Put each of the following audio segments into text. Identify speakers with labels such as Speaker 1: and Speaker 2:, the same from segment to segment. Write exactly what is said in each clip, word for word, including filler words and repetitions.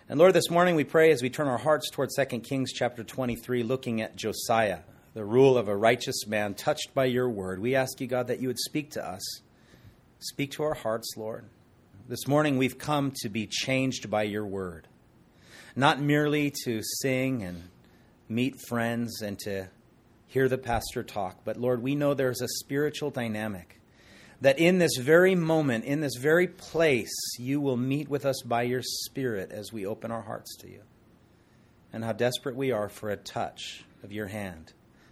Speaker 1: And Lord, this morning we pray as we turn our hearts towards Second Kings chapter twenty-three, looking at Josiah, the rule of a righteous man touched by your word. We ask you, God, that you would speak to us. Speak to our hearts, Lord. This morning we've come to be changed by your word, not merely to sing and meet friends and to hear the pastor talk, but Lord, we know there's a spiritual dynamic that in this very moment, in this very place, you will meet with us by your Spirit as we open our hearts to you. And how desperate we are for a touch of your hand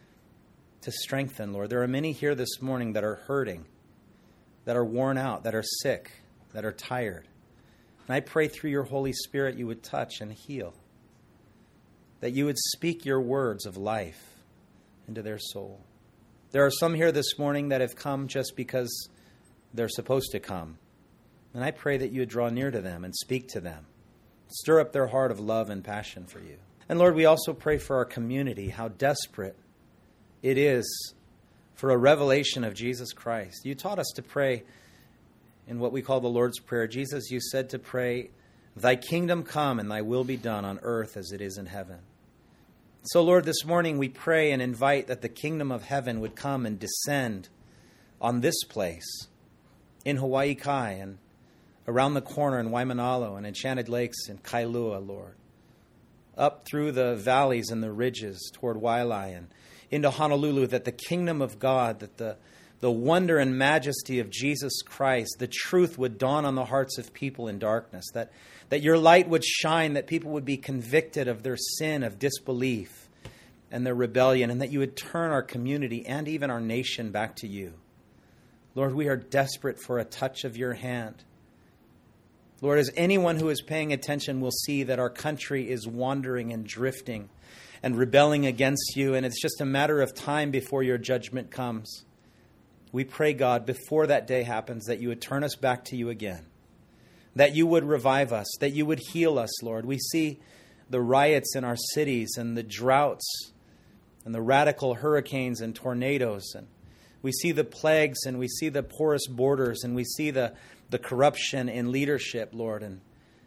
Speaker 1: to strengthen, Lord. There are many here this morning that are hurting, that are worn out, that are sick, that are tired. And I pray through your Holy Spirit you would touch and heal, that you would speak your words of life into their soul. There are some here this morning that have come just because they're supposed to come. And I pray that you would draw near to them and speak to them. Stir up their heart of love and passion for you. And Lord, we also pray for our community, how desperate it is for a revelation of Jesus Christ. You taught us to pray in what we call the Lord's Prayer. Jesus, you said to pray, thy kingdom come and thy will be done on earth as it is in heaven. So, Lord, this morning we pray and invite that the kingdom of heaven would come and descend on this place in Hawaii Kai and around the corner in Waimanalo and Enchanted Lakes in Kailua, Lord, up through the valleys and the ridges toward Wailai and into Honolulu, that the kingdom of God, that the, the wonder and majesty of Jesus Christ, the truth would dawn on the hearts of people in darkness, that, that your light would shine, that people would be convicted of their sin, of disbelief and their rebellion, and that you would turn our community and even our nation back to you. Lord, we are desperate for a touch of your hand. Lord, as anyone who is paying attention will see that our country is wandering and drifting and rebelling against you, and it's just a matter of time before your judgment comes. We pray, God, before that day happens, that you would turn us back to you again, that you would revive us, that you would heal us, Lord. We see the riots in our cities and the droughts and the radical hurricanes and tornadoes, and we see the plagues and we see the porous borders and we see the, the corruption in leadership, Lord. And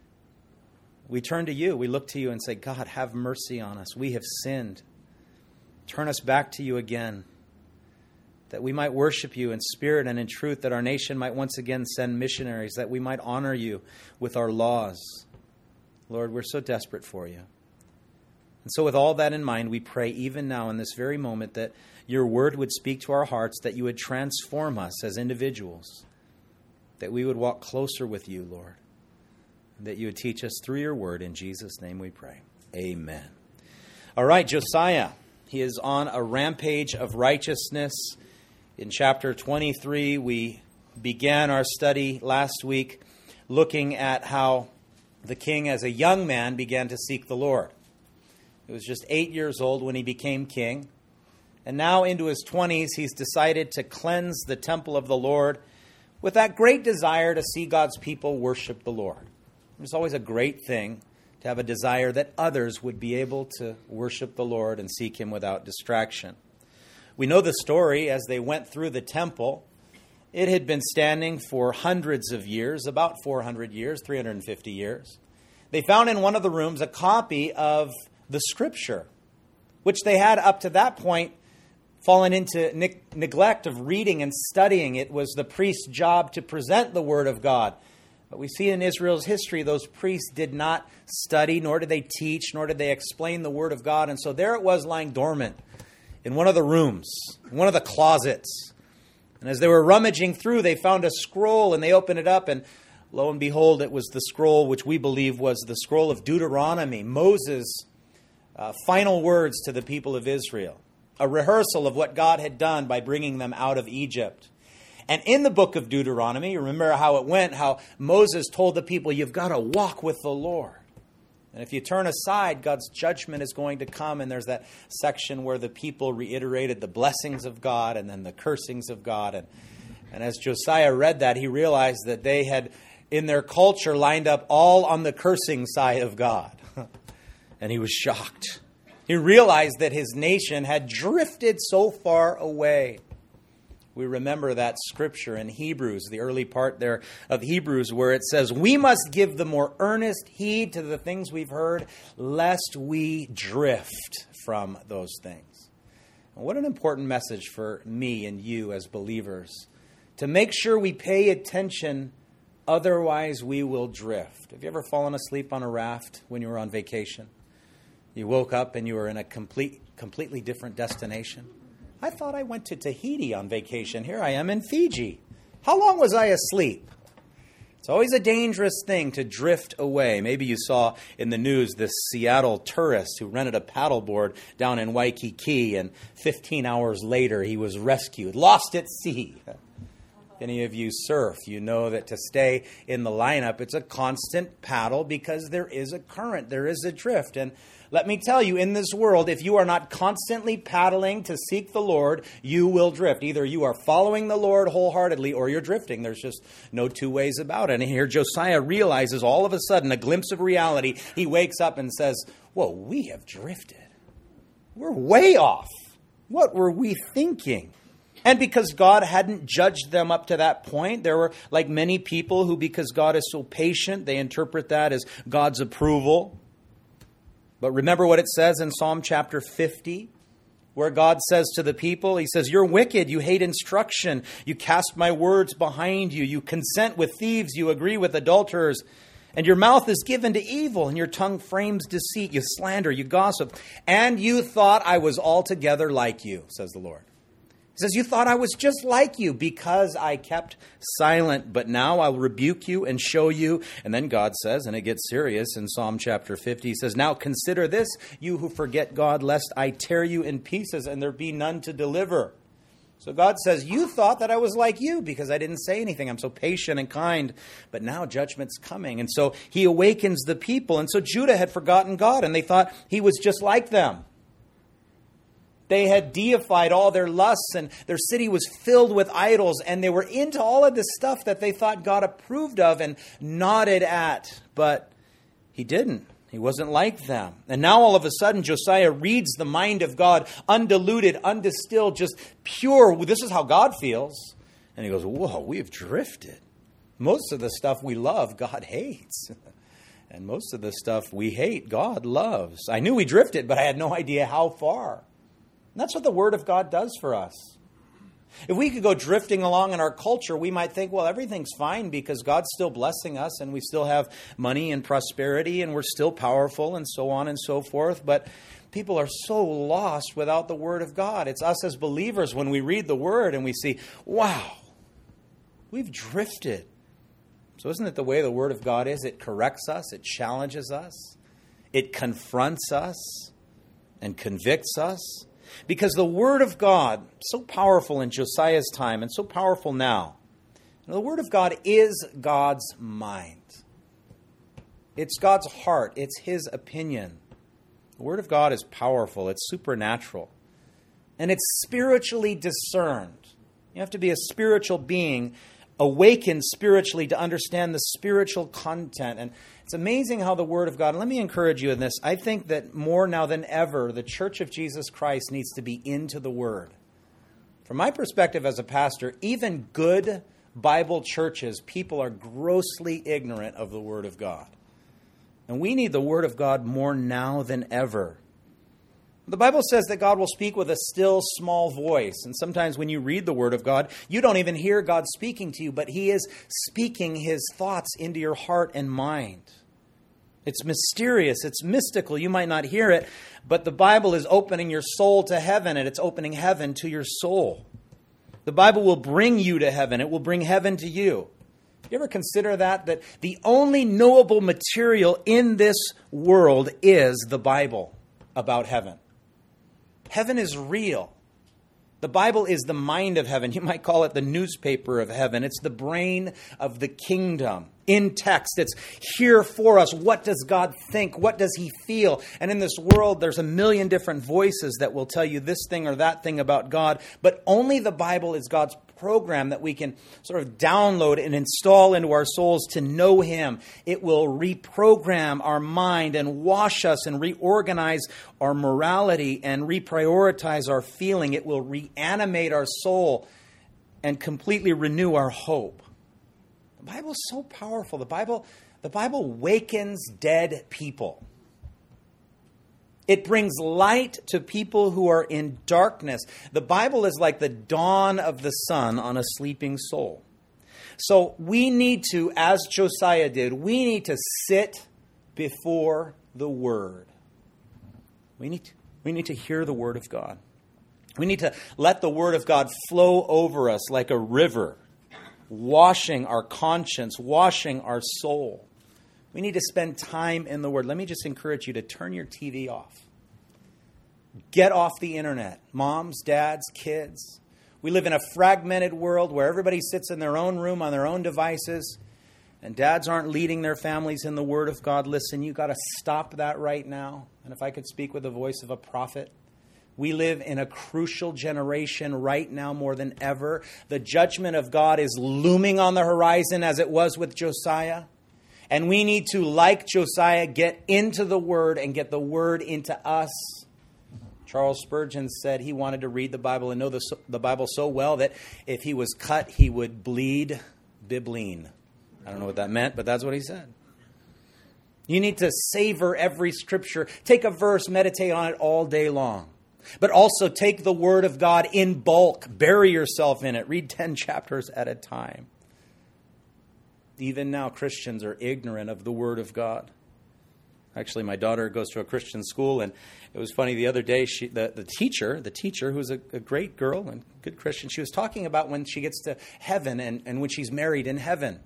Speaker 1: we turn to you. We look to you and say, God, have mercy on us. We have sinned. Turn us back to you again, that we might worship you in spirit and in truth, that our nation might once again send missionaries, that we might honor you with our laws. Lord, we're so desperate for you. And so with all that in mind, we pray even now in this very moment that your word would speak to our hearts, that you would transform us as individuals, that we would walk closer with you, Lord, and that you would teach us through your word. In Jesus' name we pray. Amen. All right, Josiah, he is on a rampage of righteousness. In chapter twenty-three, we began our study last week looking at how the king as a young man began to seek the Lord. He was just eight years old when he became king. And now into his twenties, he's decided to cleanse the temple of the Lord with that great desire to see God's people worship the Lord. It's always a great thing to have a desire that others would be able to worship the Lord and seek him without distraction. We know the story as they went through the temple. It had been standing for hundreds of years, about four hundred years, three hundred fifty years. They found in one of the rooms a copy of the scripture, which they had up to that point fallen into ne- neglect of reading and studying. It was the priest's job to present the word of God. But we see in Israel's history, those priests did not study, nor did they teach, nor did they explain the word of God. And so there it was lying dormant in one of the rooms, in one of the closets. And as they were rummaging through, they found a scroll and they opened it up. And lo and behold, it was the scroll which we believe was the scroll of Deuteronomy, Moses' uh, final words to the people of Israel. A rehearsal of what God had done by bringing them out of Egypt. And in the book of Deuteronomy, you remember how it went, how Moses told the people, you've got to walk with the Lord. And if you turn aside, God's judgment is going to come. And there's that section where the people reiterated the blessings of God and then the cursings of God. And, and as Josiah read that, he realized that they had, in their culture, lined up all on the cursing side of God. And he was shocked. He realized that his nation had drifted so far away We remember that scripture in Hebrews, the early part there of Hebrews, where it says, we must give the more earnest heed to the things we've heard, lest we drift from those things. And what an important message for me and you as believers, to make sure we pay attention, otherwise we will drift. Have you ever fallen asleep on a raft when you were on vacation? You woke up and you were in a complete, completely different destination. I thought I went to Tahiti on vacation. Here I am in Fiji. How long was I asleep? It's always a dangerous thing to drift away. Maybe you saw in the news this Seattle tourist who rented a paddleboard down in Waikiki, and fifteen hours later he was rescued, lost at sea. Any of you surf, you know that to stay in the lineup, it's a constant paddle because there is a current, there is a drift. And let me tell you, in this world, if you are not constantly paddling to seek the Lord, you will drift. Either you are following the Lord wholeheartedly or you're drifting. There's just no two ways about it. And here Josiah realizes all of a sudden a glimpse of reality. He wakes up and says, whoa, we have drifted. We're way off. What were we thinking? And because God hadn't judged them up to that point, there were, like many people who, because God is so patient, they interpret that as God's approval. But remember what it says in Psalm chapter fifty, where God says to the people, he says, you're wicked, you hate instruction, you cast my words behind you, you consent with thieves, you agree with adulterers, and your mouth is given to evil, and your tongue frames deceit, you slander, you gossip, and you thought I was altogether like you, says the Lord. He says, you thought I was just like you because I kept silent, but now I'll rebuke you and show you. And then God says, and it gets serious in Psalm chapter fifty, he says, now consider this, you who forget God, lest I tear you in pieces and there be none to deliver. So God says, you thought that I was like you because I didn't say anything. I'm so patient and kind, but now judgment's coming. And so he awakens the people. And so Judah had forgotten God and they thought he was just like them. They had deified all their lusts, and their city was filled with idols, and they were into all of this stuff that they thought God approved of and nodded at. But he didn't. He wasn't like them. And now all of a sudden, Josiah reads the mind of God, undiluted, undistilled, just pure. This is how God feels. And he goes, whoa, we've drifted. Most of the stuff we love, God hates. And most of the stuff we hate, God loves. I knew we drifted, but I had no idea how far. And that's what the Word of God does for us. If we could go drifting along in our culture, we might think, well, everything's fine because God's still blessing us and we still have money and prosperity and we're still powerful and so on and so forth. But people are so lost without the Word of God. It's us as believers when we read the Word and we see, wow, we've drifted. So isn't it the way the Word of God is? It corrects us, it challenges us, it confronts us and convicts us. Because the Word of God, so powerful in Josiah's time and so powerful now, the Word of God is God's mind. It's God's heart. It's His opinion. The Word of God is powerful. It's supernatural. And it's spiritually discerned. You have to be a spiritual being, awakened spiritually to understand the spiritual content. And it's amazing how the Word of God, and let me encourage you in this, I think that more now than ever, the Church of Jesus Christ needs to be into the Word. From my perspective as a pastor, even good Bible churches, people are grossly ignorant of the Word of God. And we need the Word of God more now than ever. The Bible says that God will speak with a still small voice. And sometimes when you read the Word of God, you don't even hear God speaking to you, but He is speaking His thoughts into your heart and mind. It's mysterious. It's mystical. You might not hear it, but the Bible is opening your soul to heaven, and it's opening heaven to your soul. The Bible will bring you to heaven. It will bring heaven to you. You ever consider that? That the only knowable material in this world is the Bible about heaven. Heaven is real. The Bible is the mind of heaven. You might call it the newspaper of heaven. It's the brain of the kingdom. In text, it's here for us. What does God think? What does He feel? And in this world, there's a million different voices that will tell you this thing or that thing about God. But only the Bible is God's program that we can sort of download and install into our souls to know Him. It will reprogram our mind and wash us and reorganize our morality and reprioritize our feeling. It will reanimate our soul. and completely renew our hope. The Bible is so powerful. The Bible, the Bible wakens dead people. It brings light to people who are in darkness. The Bible is like the dawn of the sun on a sleeping soul. So we need to, as Josiah did, we need to sit before the Word. We need to, we need to hear the Word of God. We need to let the Word of God flow over us like a river, washing our conscience, washing our soul. We need to spend time in the Word. Let me just encourage you to turn your T V off. Get off the internet. Moms, dads, kids. We live in a fragmented world where everybody sits in their own room on their own devices, and dads aren't leading their families in the Word of God. Listen, you got to stop that right now. And if I could speak with the voice of a prophet, we live in a crucial generation right now more than ever. The judgment of God is looming on the horizon as it was with Josiah. And we need to, like Josiah, get into the Word and get the Word into us. Charles Spurgeon said he wanted to read the Bible and know the, the Bible so well that if he was cut, he would bleed bibline. I don't know what that meant, but that's what he said. You need to savor every scripture. Take a verse, meditate on it all day long. But also take the Word of God in bulk. Bury yourself in it. Read ten chapters at a time. Even now, Christians are ignorant of the Word of God. Actually, my daughter goes to a Christian school, and it was funny the other day, she, the, the teacher, the teacher, who's a, a great girl and good Christian, she was talking about when she gets to heaven and, and when she's married in heaven,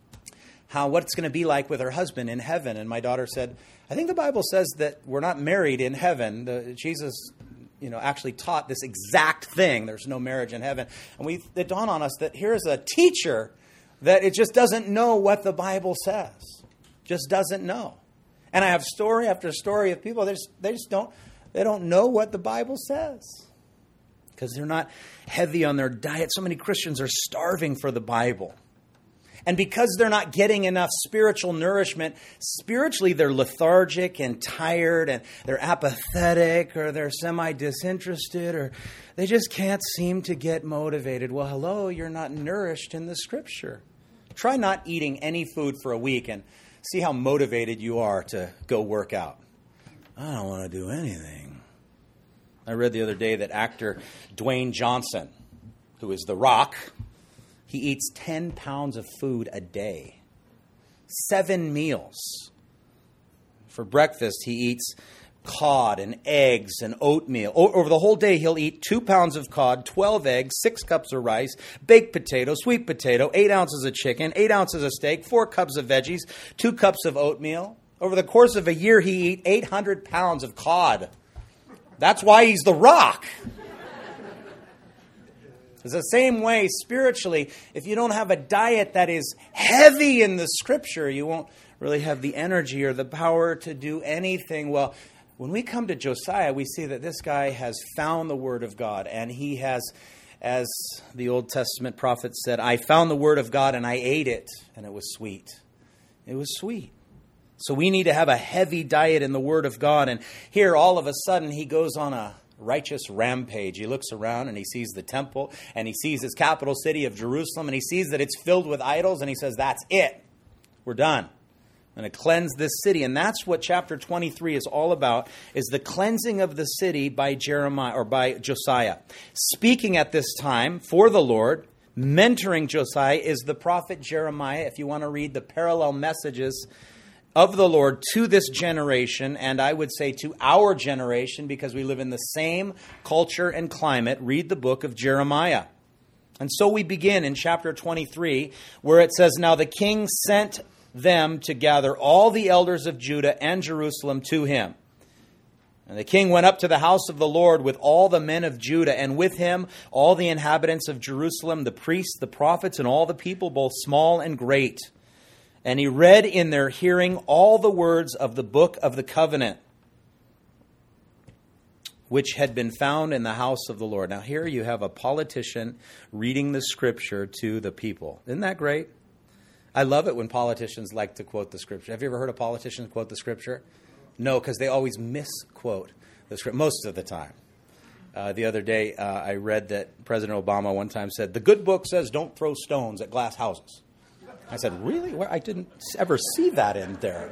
Speaker 1: how what it's going to be like with her husband in heaven. And my daughter said, I think the Bible says that we're not married in heaven. The, Jesus, you know, actually taught this exact thing. There's no marriage in heaven. And we it dawned on us that here's a teacher that it just doesn't know what the Bible says. Just doesn't know. And I have story after story of people, they just, they just don't, they don't know what the Bible says. Because they're not heavy on their diet. So many Christians are starving for the Bible. And because they're not getting enough spiritual nourishment, spiritually they're lethargic and tired and they're apathetic or they're semi-disinterested or they just can't seem to get motivated. Well, hello, you're not nourished in the Scripture. Try not eating any food for a week and see how motivated you are to go work out. I don't want to do anything. I read the other day that actor Dwayne Johnson, who is The Rock, he eats ten pounds of food a day. Seven meals. For breakfast, he eats cod and eggs and oatmeal. O- over the whole day, he'll eat two pounds of cod, twelve eggs, six cups of rice, baked potato, sweet potato, eight ounces of chicken, eight ounces of steak, four cups of veggies, two cups of oatmeal. Over the course of a year, he eat eight hundred pounds of cod. That's why he's The Rock. It's the same way spiritually. If you don't have a diet that is heavy in the Scripture, you won't really have the energy or the power to do anything. Well, when we come to Josiah, we see that this guy has found the Word of God. And he has, as the Old Testament prophet said, I found the Word of God and I ate it, and it was sweet. It was sweet. So we need to have a heavy diet in the Word of God. And here, all of a sudden, he goes on a righteous rampage. He looks around and he sees the temple and he sees his capital city of Jerusalem and he sees that it's filled with idols and he says, that's it. We're done. I'm going to cleanse this city. And that's what chapter twenty-three is all about, is the cleansing of the city by Jeremiah or by Josiah. Speaking at this time for the Lord, mentoring Josiah is the prophet Jeremiah. If you want to read the parallel messages of the Lord to this generation, and I would say to our generation, because we live in the same culture and climate, read the book of Jeremiah. And so we begin in chapter twenty-three, where it says, Now the king sent them to gather all the elders of Judah and Jerusalem to him. And the king went up to the house of the Lord with all the men of Judah, and with him all the inhabitants of Jerusalem, the priests, the prophets, and all the people, both small and great. And he read in their hearing all the words of the book of the covenant, which had been found in the house of the Lord. Now here you have a politician reading the Scripture to the people. Isn't that great? I love it when politicians like to quote the Scripture. Have you ever heard a politician quote the Scripture? No, because they always misquote the Scripture most of the time. Uh, the other day, uh, I read that President Obama one time said, the good book says don't throw stones at glass houses. I said, really? Well, I didn't ever see that in there.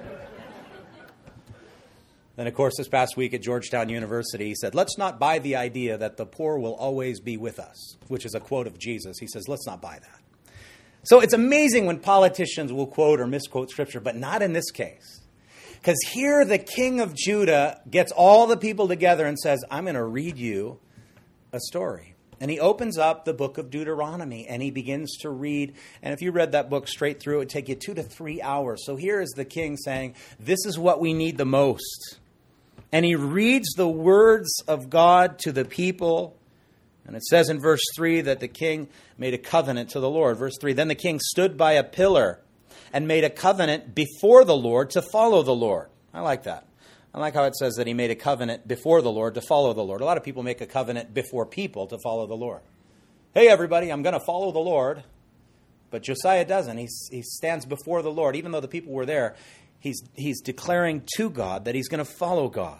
Speaker 1: Then, of course, this past week at Georgetown University, he said, let's not buy the idea that the poor will always be with us, which is a quote of Jesus. He says, let's not buy that. So it's amazing when politicians will quote or misquote Scripture, but not in this case. Because here the king of Judah gets all the people together and says, I'm going to read you a story. And he opens up the book of Deuteronomy and he begins to read. And if you read that book straight through, it would take you two to three hours. So here is the king saying, this is what we need the most. And he reads the words of God to the people. And it says in verse three that the king made a covenant to the Lord. Verse three, then the king stood by a pillar and made a covenant before the Lord to follow the Lord. I like that. I like how it says that he made a covenant before the Lord to follow the Lord. A lot of people make a covenant before people to follow the Lord. Hey, everybody, I'm going to follow the Lord. But Josiah doesn't. He, he stands before the Lord. Even though the people were there, he's, he's declaring to God that he's going to follow God.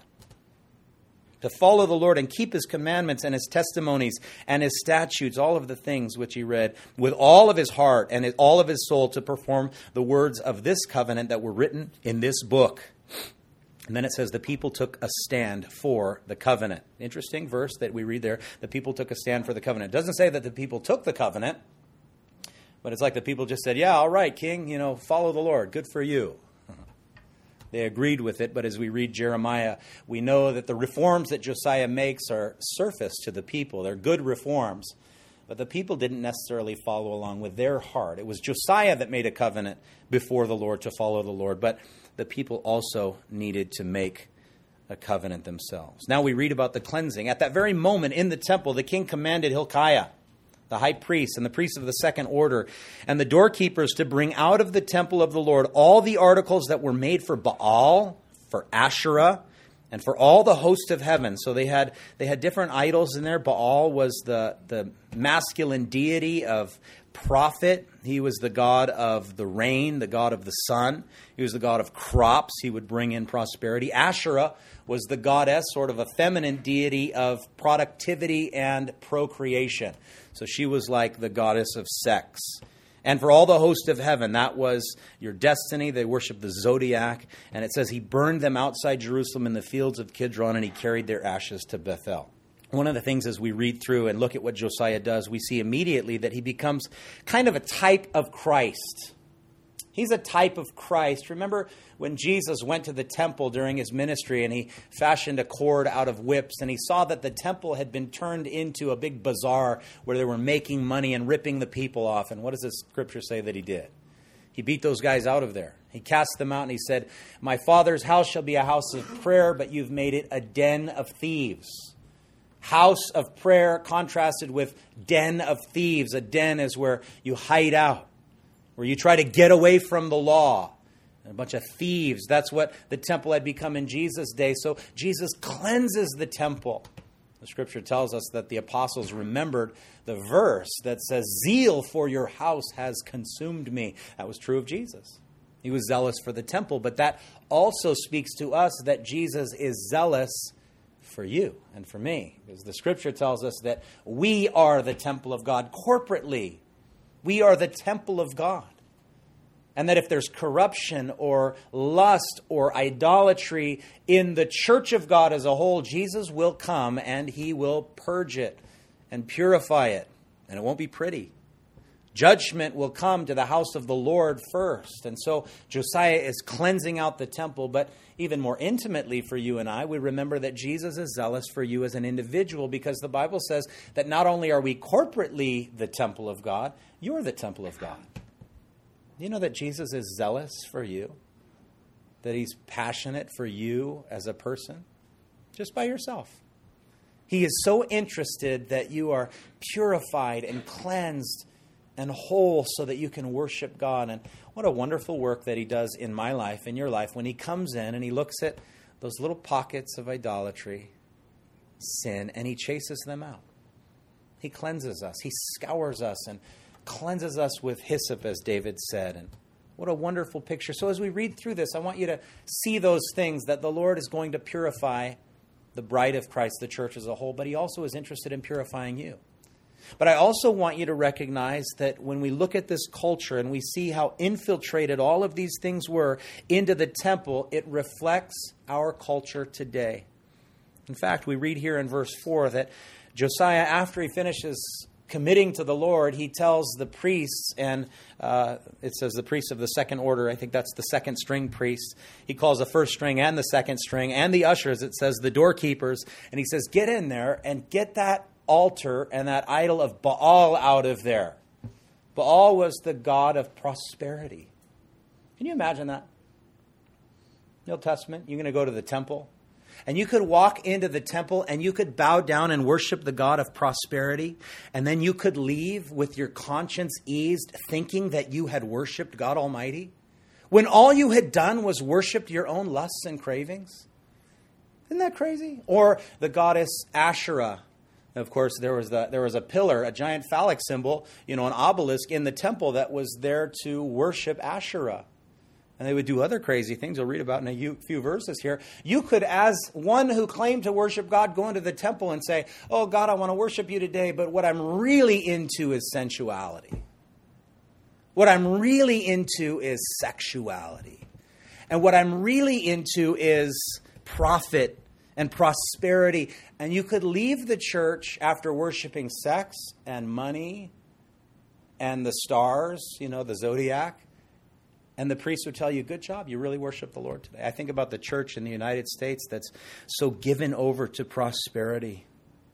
Speaker 1: To follow the Lord and keep his commandments and his testimonies and his statutes, all of the things which he read, with all of his heart and all of his soul to perform the words of this covenant that were written in this book. And then it says the people took a stand for the covenant. Interesting verse that we read there. The people took a stand for the covenant. It doesn't say that the people took the covenant, but it's like the people just said, yeah, all right, king, you know, follow the Lord. Good for you. They agreed with it, but as we read Jeremiah, we know that the reforms that Josiah makes are surface to the people. They're good reforms, but the people didn't necessarily follow along with their heart. It was Josiah that made a covenant before the Lord to follow the Lord, but the people also needed to make a covenant themselves. Now we read about the cleansing. At that very moment in the temple, the king commanded Hilkiah, the high priest, and the priests of the second order, and the doorkeepers to bring out of the temple of the Lord all the articles that were made for Baal, for Asherah, and for all the host of heaven. So they had they had different idols in there. Baal was the, the masculine deity of prophet. He was the god of the rain, the god of the sun. He was the god of crops. He would bring in prosperity. Asherah was the goddess, sort of a feminine deity of productivity and procreation. So she was like the goddess of sex. And for all the host of heaven, that was your destiny. They worshiped the zodiac. And it says he burned them outside Jerusalem in the fields of Kidron, and he carried their ashes to Bethel. One of the things as we read through and look at what Josiah does, we see immediately that he becomes kind of a type of Christ. He's a type of Christ. Remember when Jesus went to the temple during his ministry and he fashioned a cord out of whips and he saw that the temple had been turned into a big bazaar where they were making money and ripping the people off. And what does the scripture say that he did? He beat those guys out of there. He cast them out and he said, my Father's house shall be a house of prayer, but you've made it a den of thieves. House of prayer contrasted with den of thieves. A den is where you hide out, where you try to get away from the law. A bunch of thieves. That's what the temple had become in Jesus' day. So Jesus cleanses the temple. The scripture tells us that the apostles remembered the verse that says, zeal for your house has consumed me. That was true of Jesus. He was zealous for the temple, but that also speaks to us that Jesus is zealous for you and for me. Because the scripture tells us that we are the temple of God corporately. We are the temple of God. And that if there's corruption or lust or idolatry in the church of God as a whole, Jesus will come and he will purge it and purify it. And it won't be pretty. Judgment will come to the house of the Lord first. And so Josiah is cleansing out the temple. But even more intimately for you and I, we remember that Jesus is zealous for you as an individual, because the Bible says that not only are we corporately the temple of God, you're the temple of God. Do you know that Jesus is zealous for you? That he's passionate for you as a person? Just by yourself. He is so interested that you are purified and cleansed and whole so that you can worship God. And what a wonderful work that he does in my life, in your life, when he comes in and he looks at those little pockets of idolatry, sin, and he chases them out. He cleanses us. He scours us and cleanses us with hyssop, as David said. And what a wonderful picture. So as we read through this, I want you to see those things that the Lord is going to purify the bride of Christ, the church as a whole, but he also is interested in purifying you. But I also want you to recognize that when we look at this culture and we see how infiltrated all of these things were into the temple, it reflects our culture today. In fact, we read here in verse four that Josiah, after he finishes committing to the Lord, he tells the priests, and uh, it says the priests of the second order, I think that's the second string priests. He calls the first string and the second string and the ushers, it says the doorkeepers, and he says, get in there and get that altar and that idol of Baal out of there. Baal was the god of prosperity. Can you imagine that? In the Old Testament, you're going to go to the temple, and you could walk into the temple and you could bow down and worship the God of prosperity, and then you could leave with your conscience eased, thinking that you had worshiped God Almighty, when all you had done was worshiped your own lusts and cravings. Isn't that crazy? Or the goddess Asherah. Of course, there was the, there was a pillar, a giant phallic symbol, you know, an obelisk in the temple that was there to worship Asherah. And they would do other crazy things you'll read about in a few verses here. You could, as one who claimed to worship God, go into the temple and say, oh, God, I want to worship you today, but what I'm really into is sensuality. What I'm really into is sexuality. And what I'm really into is profit and prosperity. And you could leave the church after worshiping sex and money and the stars, you know, the zodiac. And the priest would tell you, good job, you really worship the Lord today. I think about the church in the United States that's so given over to prosperity.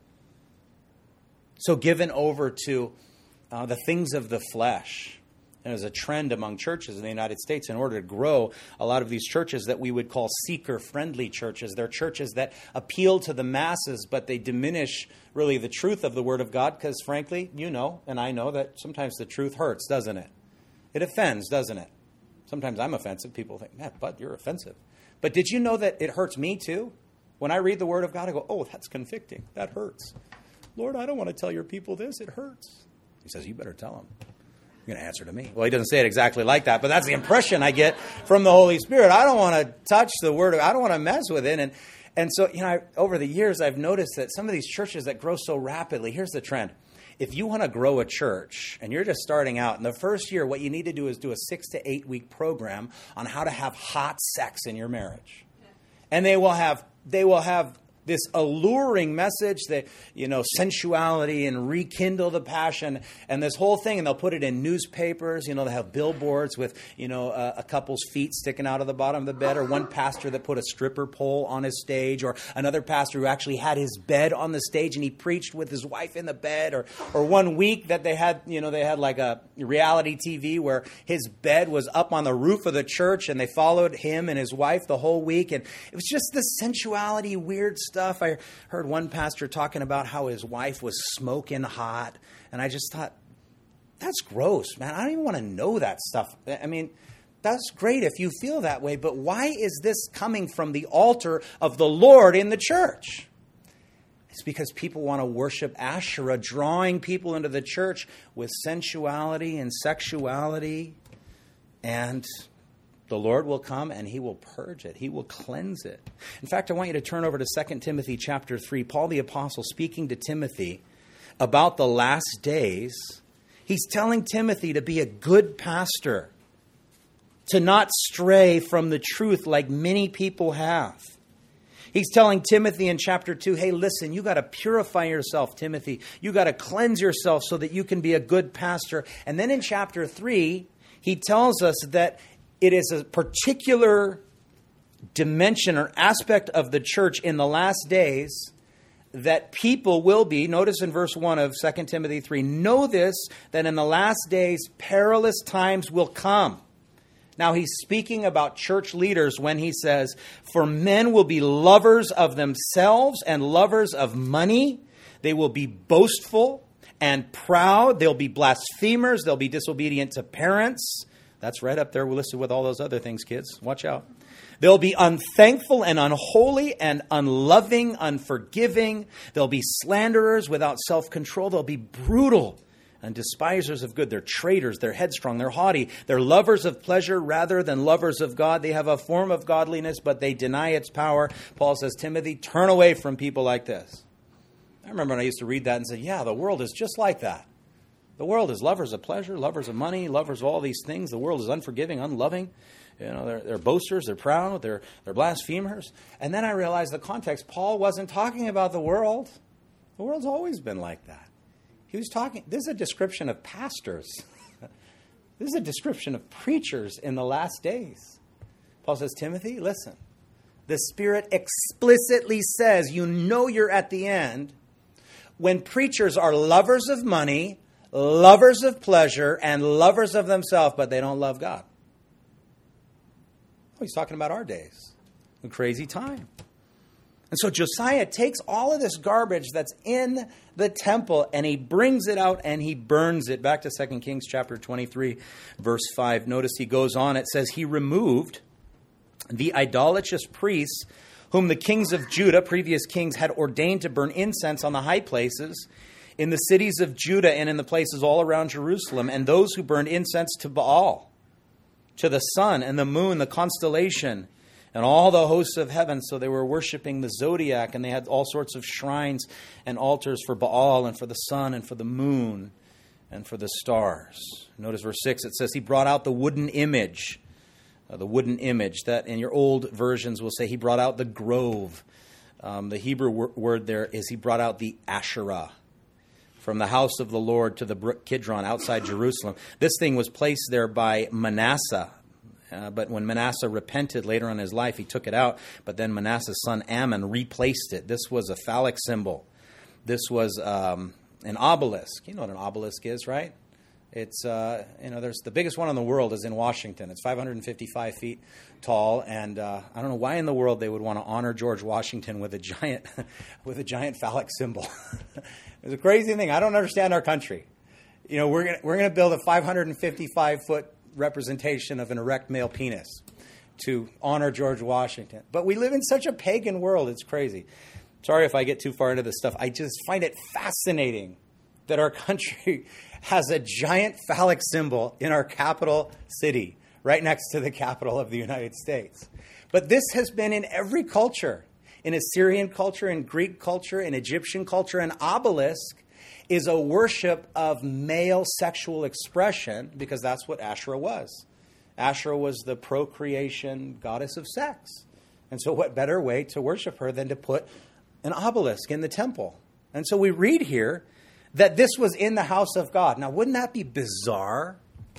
Speaker 1: So given over to uh, the things of the flesh. And there's a trend among churches in the United States in order to grow a lot of these churches that we would call seeker-friendly churches. They're churches that appeal to the masses, but they diminish really the truth of the Word of God because, frankly, you know, and I know that sometimes the truth hurts, doesn't it? It offends, doesn't it? Sometimes I'm offensive. People think, man, Bud, you're offensive. But did you know that it hurts me too? When I read the Word of God, I go, oh, that's convicting. That hurts. Lord, I don't want to tell your people this. It hurts. He says, you better tell them. You're going to answer to me. Well, he doesn't say it exactly like that, but that's the impression I get from the Holy Spirit. I don't want to touch the Word. I don't want to mess with it. And and so, you know, I, over the years, I've noticed that some of these churches that grow so rapidly, here's the trend. If you want to grow a church and you're just starting out, in the first year, what you need to do is do a six to eight week program on how to have hot sex in your marriage. And they will have they will have this alluring message that, you know, sensuality and rekindle the passion and this whole thing. And they'll put it in newspapers. You know, they have billboards with, you know, a, a couple's feet sticking out of the bottom of the bed, or one pastor that put a stripper pole on his stage, or another pastor who actually had his bed on the stage and he preached with his wife in the bed, or or one week that they had, you know, they had like a reality T V where his bed was up on the roof of the church and they followed him and his wife the whole week. And it was just the sensuality, weird stuff. I heard one pastor talking about how his wife was smoking hot. And I just thought, that's gross, man. I don't even want to know that stuff. I mean, that's great if you feel that way. But why is this coming from the altar of the Lord in the church? It's because people want to worship Asherah, drawing people into the church with sensuality and sexuality. And the Lord will come and he will purge it. He will cleanse it. In fact, I want you to turn over to Second Timothy chapter three. Paul the Apostle speaking to Timothy about the last days. He's telling Timothy to be a good pastor, to not stray from the truth like many people have. He's telling Timothy in chapter two, hey, listen, you got to purify yourself, Timothy. You got to cleanse yourself so that you can be a good pastor. And then in chapter three, he tells us that it is a particular dimension or aspect of the church in the last days that people will be, notice in verse one of Second Timothy three, know this, that in the last days perilous times will come. Now he's speaking about church leaders when he says, for men will be lovers of themselves and lovers of money. They will be boastful and proud. They'll be blasphemers. They'll be disobedient to parents. That's right up there listed with all those other things, kids. Watch out. They'll be unthankful and unholy and unloving, unforgiving. They'll be slanderers without self-control. They'll be brutal and despisers of good. They're traitors, they're headstrong, they're haughty. They're lovers of pleasure rather than lovers of God. They have a form of godliness, but they deny its power. Paul says, Timothy, turn away from people like this. I remember when I used to read that and say, yeah, the world is just like that. The world is lovers of pleasure, lovers of money, lovers of all these things. The world is unforgiving, unloving. You know, they're, they're boasters, they're proud, they're, they're blasphemers. And then I realized the context. Paul wasn't talking about the world. The world's always been like that. He was talking, this is a description of pastors. This is a description of preachers in the last days. Paul says, Timothy, listen. The Spirit explicitly says, you know you're at the end when preachers are lovers of money, lovers of pleasure, and lovers of themselves, but they don't love God. Oh, he's talking about our days. A crazy time. And so Josiah takes all of this garbage that's in the temple and he brings it out and he burns it. Back to Second Kings chapter twenty-three, verse five. Notice he goes on. It says, he removed the idolatrous priests whom the kings of Judah, previous kings, had ordained to burn incense on the high places in the cities of Judah and in the places all around Jerusalem, and those who burned incense to Baal, to the sun and the moon, the constellation, and all the hosts of heaven. So they were worshiping the zodiac, and they had all sorts of shrines and altars for Baal and for the sun and for the moon and for the stars. Notice verse six, it says he brought out the wooden image. Uh, the wooden image that in your old versions will say he brought out the grove. Um, the Hebrew wor- word there is he brought out the Asherah from the house of the Lord to the brook Kidron outside Jerusalem. This thing was placed there by Manasseh. Uh, but when Manasseh repented later on in his life, he took it out. But then Manasseh's son Ammon replaced it. This was a phallic symbol. This was um, an obelisk. You know what an obelisk is, right? It's, uh, you know, there's the biggest one in the world is in Washington. It's five hundred fifty-five feet tall. And uh, I don't know why in the world they would want to honor George Washington with a giant, with a giant phallic symbol. It's a crazy thing. I don't understand our country. You know, we're gonna, we're going to build a five hundred fifty-five foot representation of an erect male penis to honor George Washington. But we live in such a pagan world. It's crazy. Sorry if I get too far into this stuff. I just find it fascinating that our country has a giant phallic symbol in our capital city, right next to the capital of the United States. But this has been in every culture. In Assyrian culture, in Greek culture, in Egyptian culture, an obelisk is a worship of male sexual expression because that's what Asherah was. Asherah was the procreation goddess of sex. And so what better way to worship her than to put an obelisk in the temple? And so we read here that this was in the house of God. Now, wouldn't that be bizarre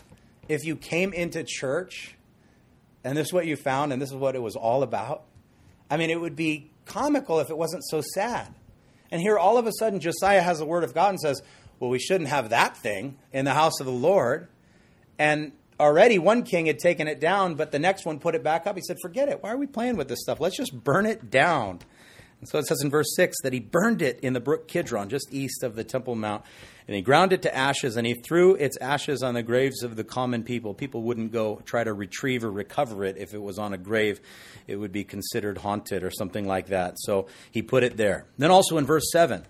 Speaker 1: if you came into church and this is what you found and this is what it was all about? I mean, it would be comical if it wasn't so sad. And here, all of a sudden, Josiah has the word of God and says, well, we shouldn't have that thing in the house of the Lord. And already one king had taken it down, but the next one put it back up. He said, forget it. Why are we playing with this stuff? Let's just burn it down. And so it says in verse six that he burned it in the brook Kidron, just east of the Temple Mount. And he ground it to ashes, and he threw its ashes on the graves of the common people. People wouldn't go try to retrieve or recover it if it was on a grave. It would be considered haunted or something like that. So he put it there. Then also in verse seven,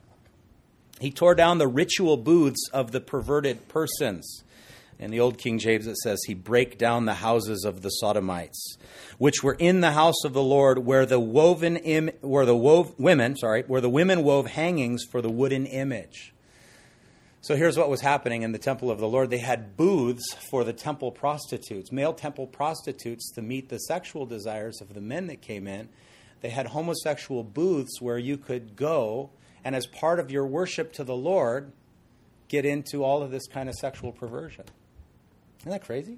Speaker 1: he tore down the ritual booths of the perverted persons. In the old King James, it says he brake down the houses of the Sodomites, which were in the house of the Lord, where the woven Im- where the wove women, sorry, where the women wove hangings for the wooden image. So here's what was happening in the temple of the Lord. They had booths for the temple prostitutes, male temple prostitutes, to meet the sexual desires of the men that came in. They had homosexual booths where you could go and as part of your worship to the Lord, get into all of this kind of sexual perversion. Isn't that crazy?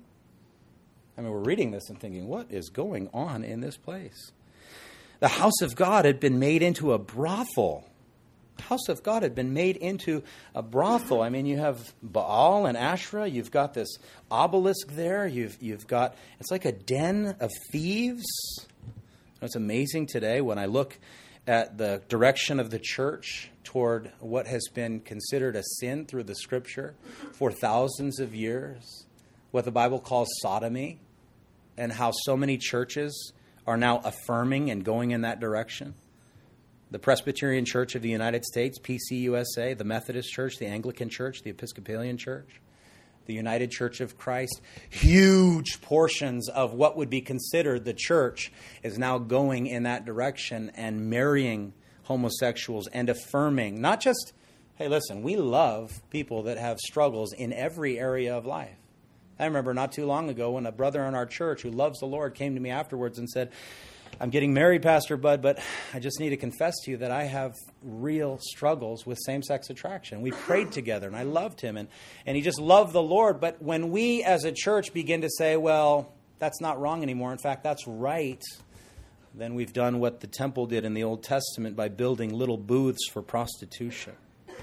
Speaker 1: I mean, we're reading this and thinking, what is going on in this place? The house of God had been made into a brothel. The house of God had been made into a brothel. I mean, you have Baal and Asherah. You've got this obelisk there. You've you've got, it's like a den of thieves. It's amazing today when I look at the direction of the church toward what has been considered a sin through the Scripture for thousands of years, what the Bible calls sodomy, and how so many churches are now affirming and going in that direction. the Presbyterian Church of the United States, P C U S A, the Methodist Church, the Anglican Church, the Episcopalian Church, the United Church of Christ. Huge portions of what would be considered the church is now going in that direction and marrying homosexuals and affirming, not just, hey, listen, we love people that have struggles in every area of life. I remember not too long ago when a brother in our church who loves the Lord came to me afterwards and said, I'm getting married, Pastor Bud, but I just need to confess to you that I have real struggles with same-sex attraction. We prayed together, and I loved him, and, and he just loved the Lord. But when we as a church begin to say, well, that's not wrong anymore, in fact, that's right, then we've done what the temple did in the Old Testament by building little booths for prostitution.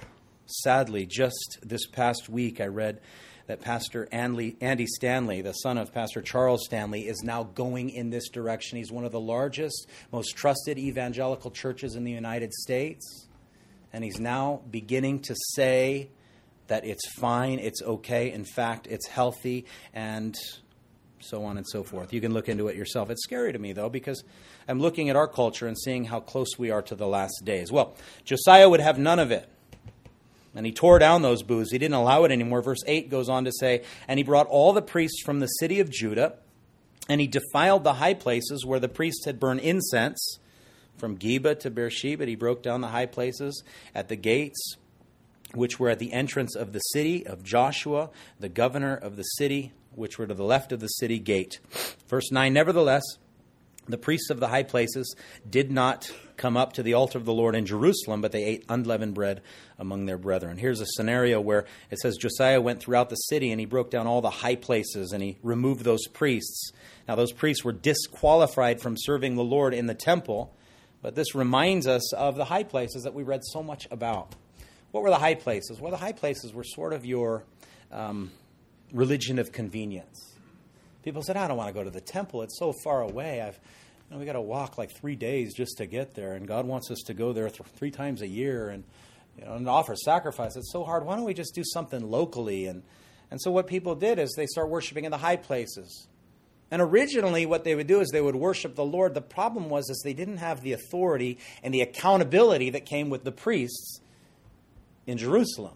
Speaker 1: Sadly, just this past week, I read that Pastor Andy Stanley, the son of Pastor Charles Stanley, is now going in this direction. He's one of the largest, most trusted evangelical churches in the United States. And he's now beginning to say that it's fine, it's okay, in fact, it's healthy, and so on and so forth. You can look into it yourself. It's scary to me, though, because I'm looking at our culture and seeing how close we are to the last days. Well, Josiah would have none of it. And he tore down those booths. He didn't allow it anymore. Verse eight goes on to say, and he brought all the priests from the city of Judah, and he defiled the high places where the priests had burned incense. From Geba to Beersheba, he broke down the high places at the gates, which were at the entrance of the city of Joshua, the governor of the city, which were to the left of the city gate. Verse nine, nevertheless, the priests of the high places did not come up to the altar of the Lord in Jerusalem, but they ate unleavened bread among their brethren. Here's a scenario where it says Josiah went throughout the city and he broke down all the high places and he removed those priests. Now those priests were disqualified from serving the Lord in the temple, but this reminds us of the high places that we read so much about. What were the high places? Well, the high places were sort of your um, religion of convenience. People said, I don't want to go to the temple. It's so far away. I've You know, we got to walk like three days just to get there, and God wants us to go there th- three times a year and, you know, and offer sacrifice. It's so hard. Why don't we just do something locally? And and so what people did is they start worshiping in the high places. And originally what they would do is they would worship the Lord. The problem was is they didn't have the authority and the accountability that came with the priests in Jerusalem.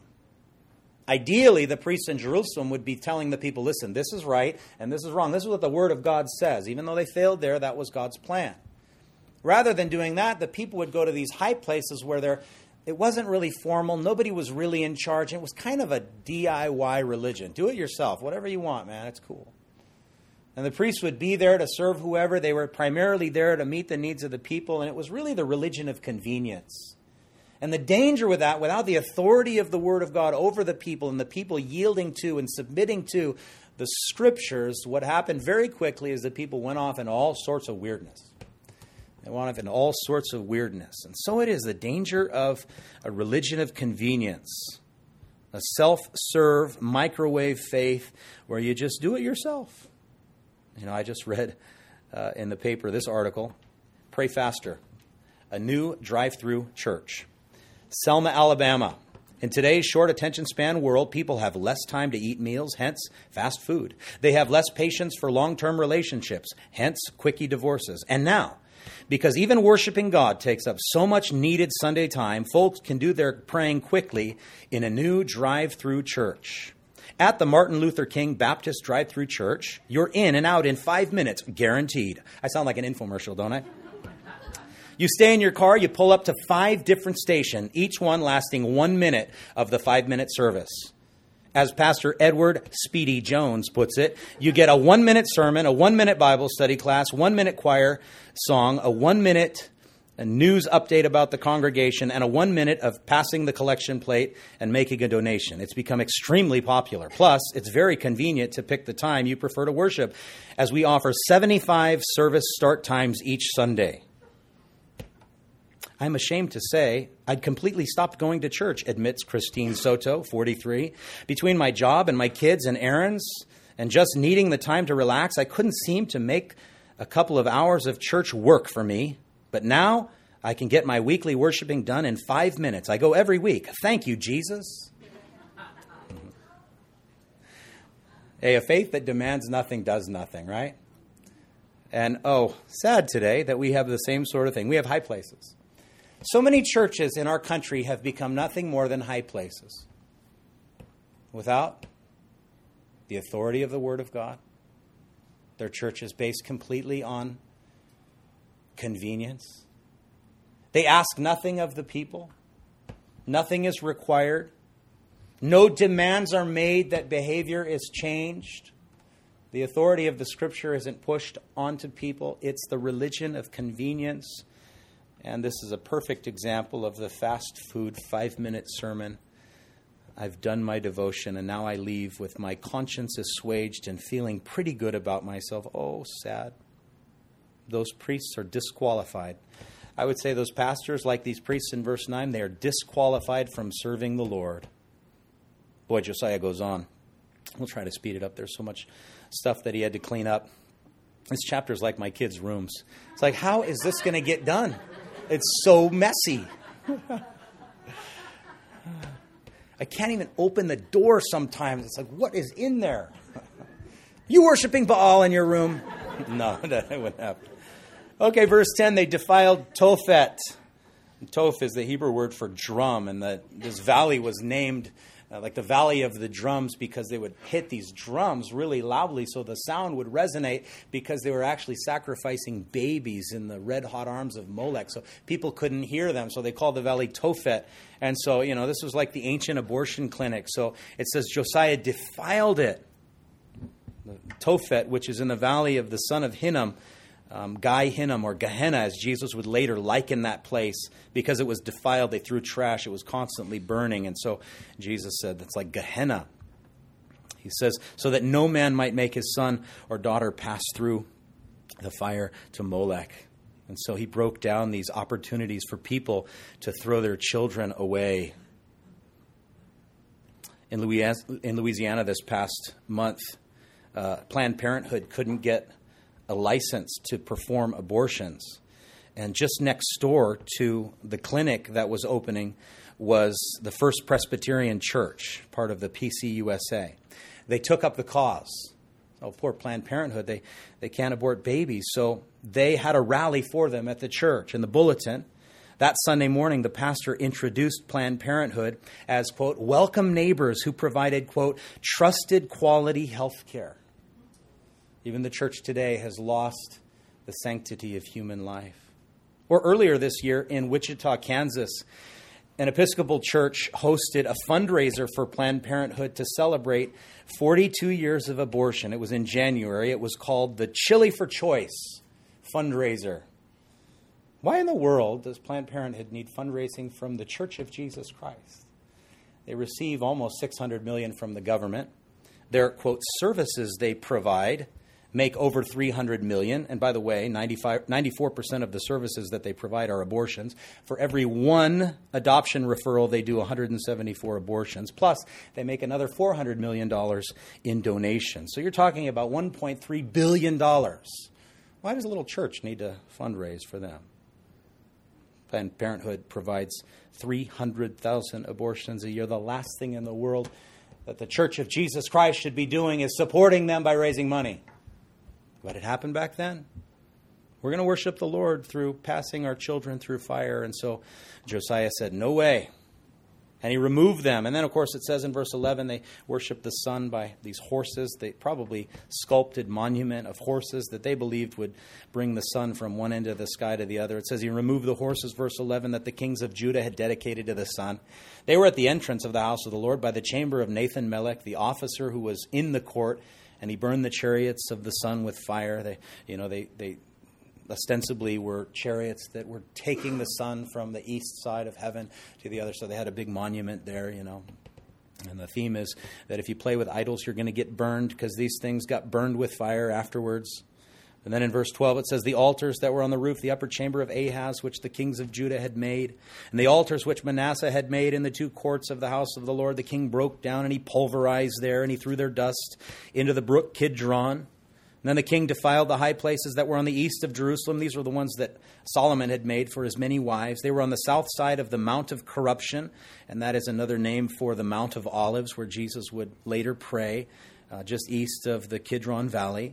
Speaker 1: Ideally, the priests in Jerusalem would be telling the people, listen, this is right and this is wrong. This is what the Word of God says. Even though they failed there, that was God's plan. Rather than doing that, the people would go to these high places where they're, it wasn't really formal. Nobody was really in charge. It was kind of a D I Y religion. Do it yourself. Whatever you want, man. It's cool. And the priests would be there to serve whoever. They were primarily there to meet the needs of the people. And it was really the religion of convenience. And the danger with that, without the authority of the Word of God over the people and the people yielding to and submitting to the Scriptures, what happened very quickly is that people went off in all sorts of weirdness. They went off in all sorts of weirdness. And so it is the danger of a religion of convenience, a self-serve, microwave faith where you just do it yourself. You know, I just read uh, in the paper this article, Pray Faster, a new drive-through church. Selma, Alabama. In today's short attention span world, people have less time to eat meals, hence fast food. They have less patience for long-term relationships, hence quickie divorces. And now, because even worshiping God takes up so much needed Sunday time, folks can do their praying quickly in a new drive-through church. At the Martin Luther King Baptist Drive-Through Church, you're in and out in five minutes, guaranteed. I sound like an infomercial, don't I? You stay in your car, you pull up to five different stations, each one lasting one minute of the five-minute service. As Pastor Edward Speedy Jones puts it, you get a one-minute sermon, a one-minute Bible study class, one-minute choir song, a one-minute news update about the congregation, and a one minute of passing the collection plate and making a donation. It's become extremely popular. Plus, it's very convenient to pick the time you prefer to worship, as we offer seventy-five service start times each Sunday. I'm ashamed to say I'd completely stopped going to church, admits Christine Soto, forty-three. Between my job and my kids and errands and just needing the time to relax, I couldn't seem to make a couple of hours of church work for me. But now I can get my weekly worshiping done in five minutes. I go every week. Thank you, Jesus. Hey, a faith that demands nothing does nothing, right? And oh, sad today that we have the same sort of thing. We have high places. So many churches in our country have become nothing more than high places without the authority of the Word of God. Their church is based completely on convenience. They ask nothing of the people. Nothing is required. No demands are made that behavior is changed. The authority of the Scripture isn't pushed onto people. It's the religion of convenience. And this is a perfect example of the fast food five-minute sermon. I've done my devotion, and now I leave with my conscience assuaged and feeling pretty good about myself. Oh, sad. Those priests are disqualified. I would say those pastors, like these priests in verse nine, they are disqualified from serving the Lord. Boy, Josiah goes on. We'll try to speed it up. There's so much stuff that he had to clean up. This chapter is like my kids' rooms. It's like, how is this going to get done? It's so messy. I can't even open the door sometimes. It's like, what is in there? You worshiping Baal in your room? No, that wouldn't happen. Okay, verse ten, they defiled Tophet. Toph is the Hebrew word for drum, and the, this valley was named uh, like the Valley of the Drums because they would hit these drums really loudly so the sound would resonate, because they were actually sacrificing babies in the red-hot arms of Molech, so people couldn't hear them, so they called the valley Tophet. And so, you know, this was like the ancient abortion clinic. So it says Josiah defiled it. Tophet, which is in the valley of the son of Hinnom, Um, Gai Hinnom, or Gehenna, as Jesus would later liken that place, because it was defiled. They threw trash. It was constantly burning. And so Jesus said that's like Gehenna. He says, so that no man might make his son or daughter pass through the fire to Molech. And so he broke down these opportunities for people to throw their children away. In Louisiana this past month, uh, Planned Parenthood couldn't get a license to perform abortions. And just next door to the clinic that was opening was the First Presbyterian Church, part of the P C U S A. They took up the cause. Oh, poor Planned Parenthood, they, they can't abort babies. So they had a rally for them at the church. In the bulletin, that Sunday morning, the pastor introduced Planned Parenthood as, quote, welcome neighbors who provided, quote, trusted quality health care. Even the church today has lost the sanctity of human life. Or earlier this year in Wichita, Kansas, an Episcopal church hosted a fundraiser for Planned Parenthood to celebrate forty-two years of abortion. It was in January. It was called the Chili for Choice fundraiser. Why in the world does Planned Parenthood need fundraising from the Church of Jesus Christ? They receive almost six hundred million dollars from the government. Their, quote, services they provide make over three hundred million dollars. And by the way, ninety-five, ninety-four percent of the services that they provide are abortions. For every one adoption referral, they do one hundred seventy-four abortions. Plus, they make another four hundred million dollars in donations. So you're talking about one point three billion dollars. Why does a little church need to fundraise for them? Planned Parenthood provides three hundred thousand abortions a year. The last thing in the world that the Church of Jesus Christ should be doing is supporting them by raising money. But it happened back then. We're going to worship the Lord through passing our children through fire. And so Josiah said, no way. And he removed them. And then, of course, it says in verse eleven, they worshiped the sun by these horses. They probably sculpted monument of horses that they believed would bring the sun from one end of the sky to the other. It says he removed the horses, verse eleven, that the kings of Judah had dedicated to the sun. They were at the entrance of the house of the Lord by the chamber of Nathan Melech, the officer who was in the court, and he burned the chariots of the sun with fire. They, you know, they, they ostensibly were chariots that were taking the sun from the east side of heaven to the other. So they had a big monument there, you know. And the theme is that if you play with idols, you're going to get burned, because these things got burned with fire afterwards. And then in verse twelve, it says, the altars that were on the roof, the upper chamber of Ahaz, which the kings of Judah had made, and the altars which Manasseh had made in the two courts of the house of the Lord, the king broke down, and he pulverized there, and he threw their dust into the brook Kidron. And then the king defiled the high places that were on the east of Jerusalem. These were the ones that Solomon had made for his many wives. They were on the south side of the Mount of Corruption, and that is another name for the Mount of Olives, where Jesus would later pray, uh, just east of the Kidron Valley.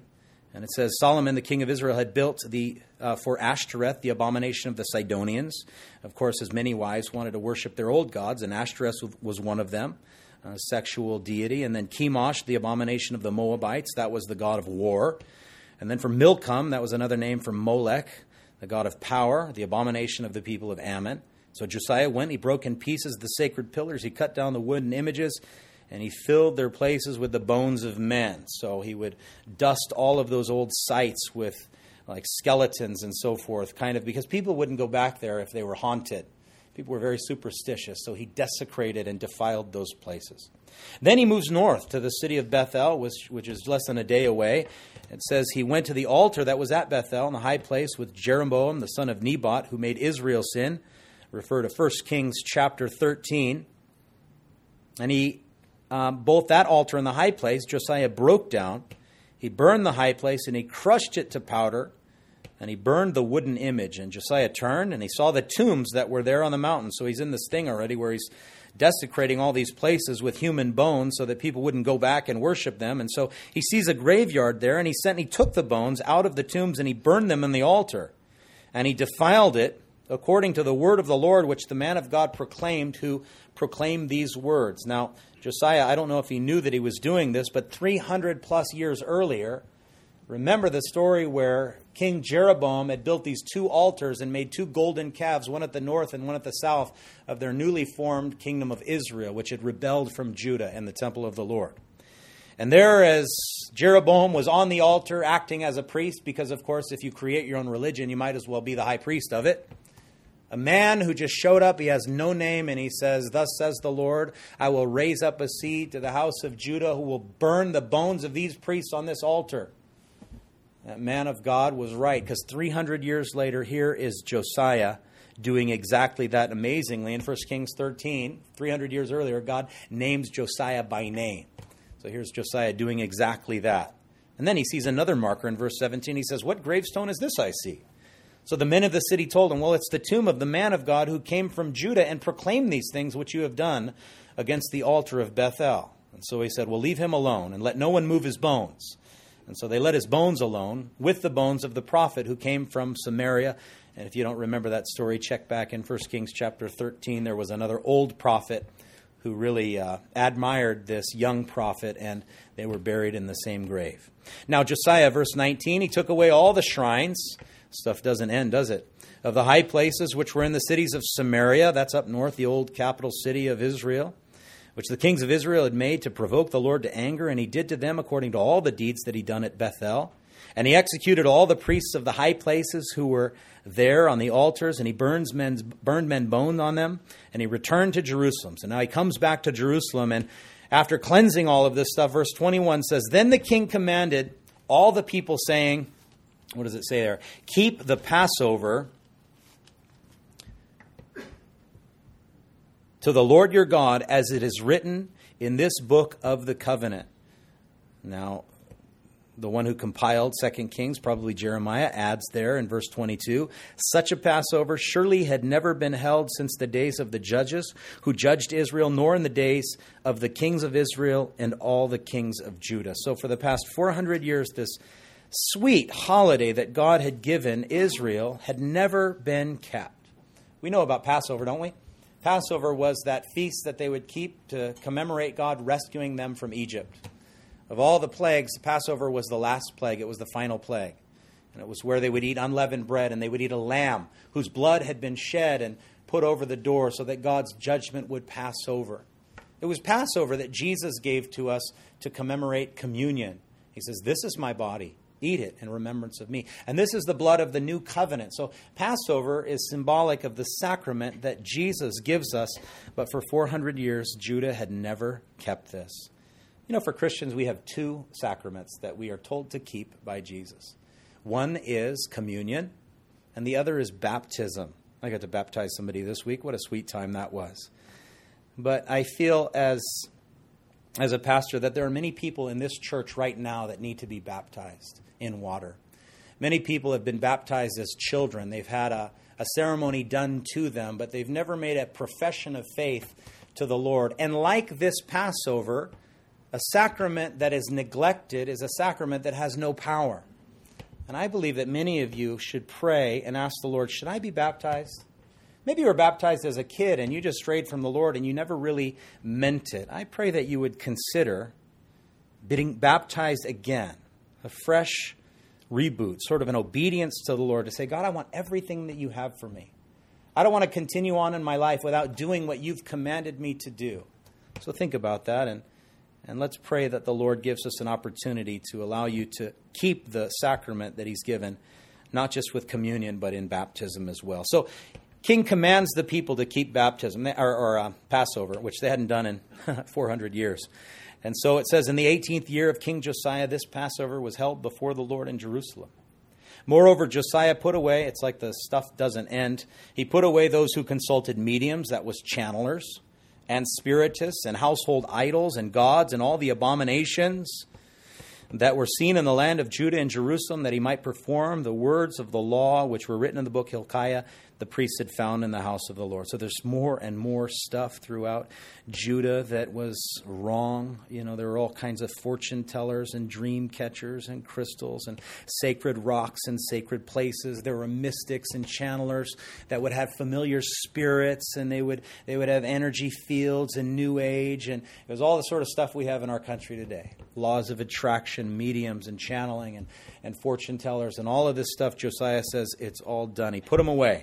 Speaker 1: And it says, Solomon, the king of Israel, had built the uh, for Ashtoreth, the abomination of the Sidonians. Of course, his many wives wanted to worship their old gods, and Ashtoreth was one of them, a sexual deity. And then Chemosh, the abomination of the Moabites, that was the god of war. And then for Milcom, that was another name for Molech, the god of power, the abomination of the people of Ammon. So Josiah went, he broke in pieces the sacred pillars, he cut down the wooden images, and he filled their places with the bones of men. So he would dust all of those old sites with like skeletons and so forth, kind of because people wouldn't go back there if they were haunted. People were very superstitious, so he desecrated and defiled those places. Then he moves north to the city of Bethel, which, which is less than a day away. It says he went to the altar that was at Bethel in the high place with Jeroboam, the son of Nebat, who made Israel sin. Refer to First Kings chapter thirteen. And he Um, both that altar and the high place, Josiah broke down. He burned the high place and he crushed it to powder. And he burned the wooden image. And Josiah turned and he saw the tombs that were there on the mountain. So he's in this thing already where he's desecrating all these places with human bones so that people wouldn't go back and worship them. And so he sees a graveyard there, and he sent and he took the bones out of the tombs and he burned them in the altar. And he defiled it according to the word of the Lord, which the man of God proclaimed, who proclaimed these words. Now, Josiah, I don't know if he knew that he was doing this, but three hundred plus years earlier, remember the story where King Jeroboam had built these two altars and made two golden calves, one at the north and one at the south of their newly formed kingdom of Israel, which had rebelled from Judah and the temple of the Lord. And there, as Jeroboam was on the altar acting as a priest, because, of course, if you create your own religion, you might as well be the high priest of it. A man who just showed up, he has no name, and he says, "Thus says the Lord, I will raise up a seed to the house of Judah who will burn the bones of these priests on this altar." That man of God was right, because three hundred years later, here is Josiah doing exactly that amazingly. In First Kings thirteen, three hundred years earlier, God names Josiah by name. So here's Josiah doing exactly that. And then he sees another marker in verse seventeen. He says, "What gravestone is this I see?" So the men of the city told him, "Well, it's the tomb of the man of God who came from Judah and proclaimed these things which you have done against the altar of Bethel." And so he said, "Well, leave him alone and let no one move his bones." And so they let his bones alone with the bones of the prophet who came from Samaria. And if you don't remember that story, check back in First Kings chapter thirteen. There was another old prophet who really uh, admired this young prophet, and they were buried in the same grave. Now Josiah, verse nineteen, he took away all the shrines. Stuff doesn't end, does it? Of the high places which were in the cities of Samaria, that's up north, the old capital city of Israel, which the kings of Israel had made to provoke the Lord to anger, and he did to them according to all the deeds that he done at Bethel. And he executed all the priests of the high places who were there on the altars, and he burns men's, burned men bone on them, and he returned to Jerusalem. So now he comes back to Jerusalem, and after cleansing all of this stuff, verse twenty-one says, "Then the king commanded all the people, saying," what does it say there? "Keep the Passover to the Lord your God, as it is written in this book of the covenant." Now, the one who compiled Second Kings, probably Jeremiah, adds there in verse twenty-two, "Such a Passover surely had never been held since the days of the judges who judged Israel, nor in the days of the kings of Israel and all the kings of Judah." So for the past four hundred years, this sweet holiday that God had given Israel had never been kept. We know about Passover, don't we? Passover was that feast that they would keep to commemorate God rescuing them from Egypt. Of all the plagues, Passover was the last plague. It was the final plague. And it was where they would eat unleavened bread, and they would eat a lamb whose blood had been shed and put over the door so that God's judgment would pass over. It was Passover that Jesus gave to us to commemorate communion. He says, "This is my body. Eat it in remembrance of me." And this is the blood of the new covenant. So Passover is symbolic of the sacrament that Jesus gives us. But for four hundred years, Judah had never kept this. You know, for Christians, we have two sacraments that we are told to keep by Jesus. One is communion, and the other is baptism. I got to baptize somebody this week. What a sweet time that was. But I feel as, as a pastor that there are many people in this church right now that need to be baptized in water. Many people have been baptized as children. They've had a, a ceremony done to them, but they've never made a profession of faith to the Lord. And like this Passover, a sacrament that is neglected is a sacrament that has no power. And I believe that many of you should pray and ask the Lord, should I be baptized? Maybe you were baptized as a kid and you just strayed from the Lord and you never really meant it. I pray that you would consider being baptized again, a fresh reboot, sort of an obedience to the Lord to say, God, I want everything that you have for me. I don't want to continue on in my life without doing what you've commanded me to do. So think about that, and, and let's pray that the Lord gives us an opportunity to allow you to keep the sacrament that he's given, not just with communion, but in baptism as well. So King commands the people to keep baptism, or, or uh, Passover, which they hadn't done in four hundred years. And so it says, in the eighteenth year of King Josiah, this Passover was held before the Lord in Jerusalem. Moreover, Josiah put away, it's like the stuff doesn't end, he put away those who consulted mediums, that was channelers, and spiritists, and household idols, and gods, and all the abominations that were seen in the land of Judah and Jerusalem, that he might perform the words of the law which were written in the book Hilkiah, the priest had found in the house of the Lord. So there's more and more stuff throughout Judah that was wrong. You know, there were all kinds of fortune tellers and dream catchers and crystals and sacred rocks and sacred places. There were mystics and channelers that would have familiar spirits, and they would they would have energy fields and new age, and it was all the sort of stuff we have in our country today. Laws of attraction, mediums and channeling and, and fortune tellers and all of this stuff. Josiah says it's all done. He put them away.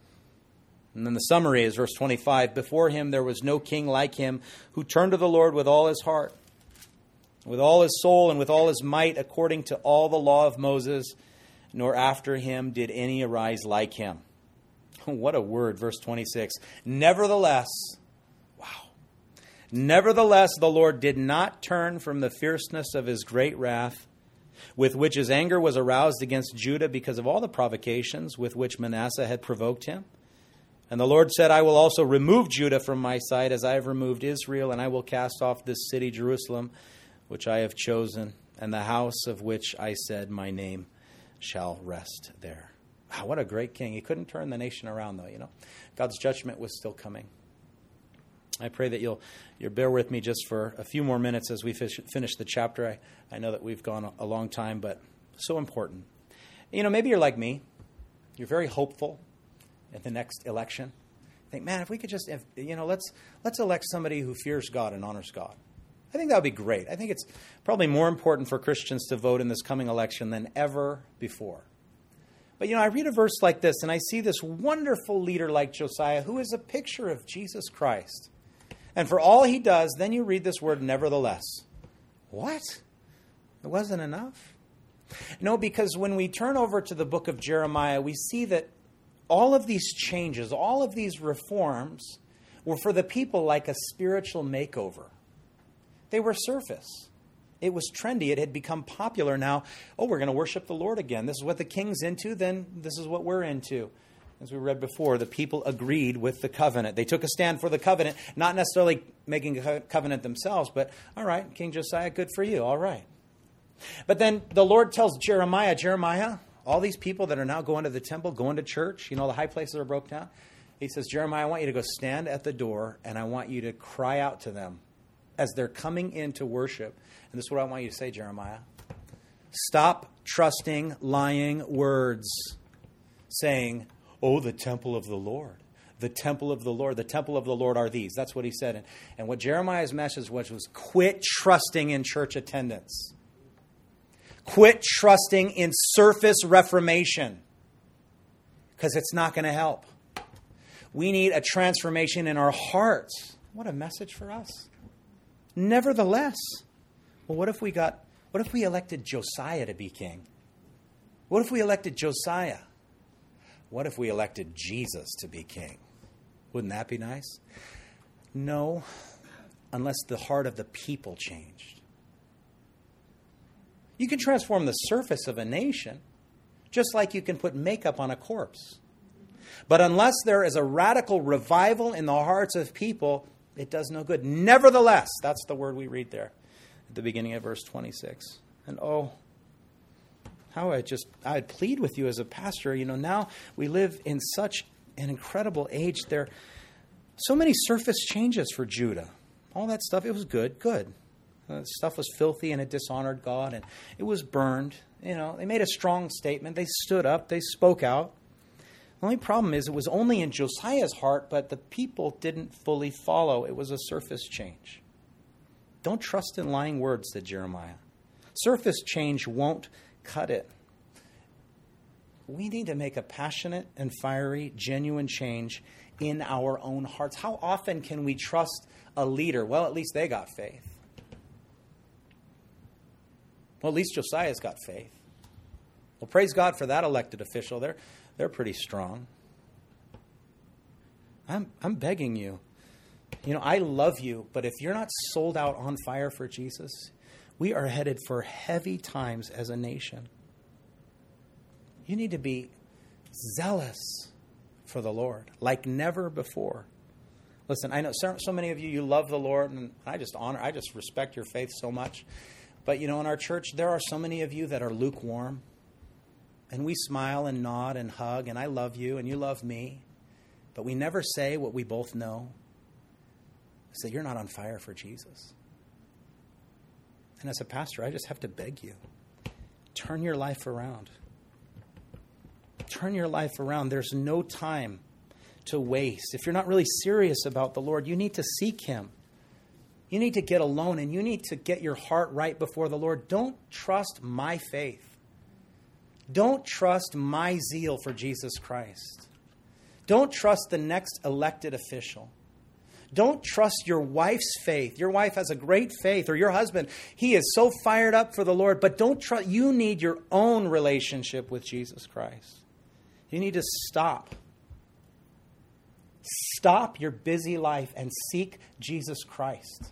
Speaker 1: And then the summary is verse twenty-five. Before him there was no king like him who turned to the Lord with all his heart, with all his soul, and with all his might, according to all the law of Moses, nor after him did any arise like him. What a word, verse twenty-six. Nevertheless, wow. Nevertheless, the Lord did not turn from the fierceness of his great wrath, with which his anger was aroused against Judah because of all the provocations with which Manasseh had provoked him. And the Lord said, I will also remove Judah from my sight as I have removed Israel, and I will cast off this city, Jerusalem, which I have chosen, and the house of which I said my name shall rest there. Wow, what a great king. He couldn't turn the nation around, though, you know. God's judgment was still coming. I pray that you'll you'll bear with me just for a few more minutes as we fish, finish the chapter. I, I know that we've gone a, a long time, but so important. You know, maybe you're like me. You're very hopeful at the next election. Think, man, if we could just, if, you know, let's let's elect somebody who fears God and honors God. I think that would be great. I think it's probably more important for Christians to vote in this coming election than ever before. But, you know, I read a verse like this, and I see this wonderful leader like Josiah, who is a picture of Jesus Christ. And for all he does, then you read this word, nevertheless. What? It wasn't enough? No, because when we turn over to the book of Jeremiah, we see that all of these changes, all of these reforms were for the people like a spiritual makeover. They were surface. It was trendy. It had become popular now. Oh, we're going to worship the Lord again. This is what the king's into, then this is what we're into. As we read before, the people agreed with the covenant. They took a stand for the covenant, not necessarily making a covenant themselves, but all right, King Josiah, good for you, all right. But then the Lord tells Jeremiah, Jeremiah, all these people that are now going to the temple, going to church, you know, the high places are broke down. He says, Jeremiah, I want you to go stand at the door, and I want you to cry out to them as they're coming in to worship. And this is what I want you to say, Jeremiah. Stop trusting lying words, saying, oh, the temple of the Lord. The temple of the Lord. The temple of the Lord are these. That's what he said. And, and what Jeremiah's message was, was quit trusting in church attendance. Quit trusting in surface reformation, because it's not going to help. We need a transformation in our hearts. What a message for us. Nevertheless, well, what if we got, what if we elected Josiah to be king? What if we elected Josiah? What if we elected Jesus to be king? Wouldn't that be nice? No, unless the heart of the people changed. You can transform the surface of a nation, just like you can put makeup on a corpse. But unless there is a radical revival in the hearts of people, it does no good. Nevertheless, that's the word we read there at the beginning of verse twenty-six. And oh, how I just, I'd plead with you as a pastor. You know, now we live in such an incredible age. There are so many surface changes for Judah. All that stuff, it was good, good. The stuff was filthy and it dishonored God, and it was burned. You know, they made a strong statement. They stood up. They spoke out. The only problem is it was only in Josiah's heart, but the people didn't fully follow. It was a surface change. Don't trust in lying words, said Jeremiah. Surface change won't cut it. We need to make a passionate and fiery, genuine change in our own hearts. How often can we trust a leader? Well, at least they got faith. Well, at least Josiah's got faith. Well, praise God for that elected official. They're, they're pretty strong. I'm, I'm begging you. You know, I love you, but if you're not sold out on fire for Jesus, we are headed for heavy times as a nation. You need to be zealous for the Lord like never before. Listen, I know so, so many of you, you love the Lord, and I just honor, I just respect your faith so much. But, you know, in our church, there are so many of you that are lukewarm. And we smile and nod and hug, and I love you, and you love me. But we never say what we both know. Say, you're not on fire for Jesus. And as a pastor, I just have to beg you, turn your life around. Turn your life around. There's no time to waste. If you're not really serious about the Lord, you need to seek Him. You need to get alone, and you need to get your heart right before the Lord. Don't trust my faith. Don't trust my zeal for Jesus Christ. Don't trust the next elected official. Don't trust your wife's faith. Your wife has a great faith, or your husband, he is so fired up for the Lord, but don't trust. You need your own relationship with Jesus Christ. You need to stop. Stop your busy life and seek Jesus Christ.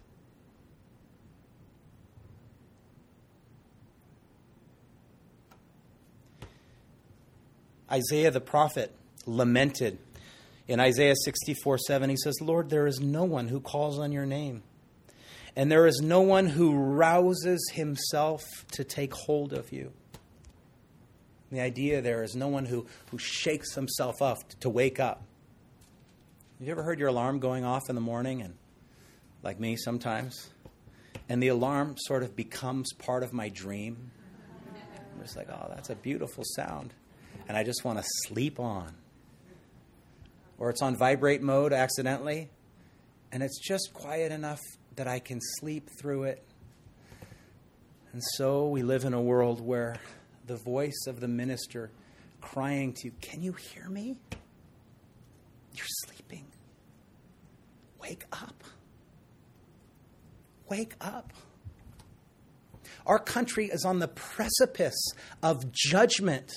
Speaker 1: Isaiah the prophet lamented in Isaiah sixty-four seven. He says, Lord, there is no one who calls on your name, and there is no one who rouses himself to take hold of you. The idea there is no one who, who shakes himself up to wake up. Have you ever heard your alarm going off in the morning, and like me sometimes, and the alarm sort of becomes part of my dream? I'm just like, oh, that's a beautiful sound. And I just want to sleep on. Or it's on vibrate mode accidentally, and it's just quiet enough that I can sleep through it. And so we live in a world where the voice of the minister crying to you, can you hear me? You're sleeping. Wake up. Wake up. Our country is on the precipice of judgment.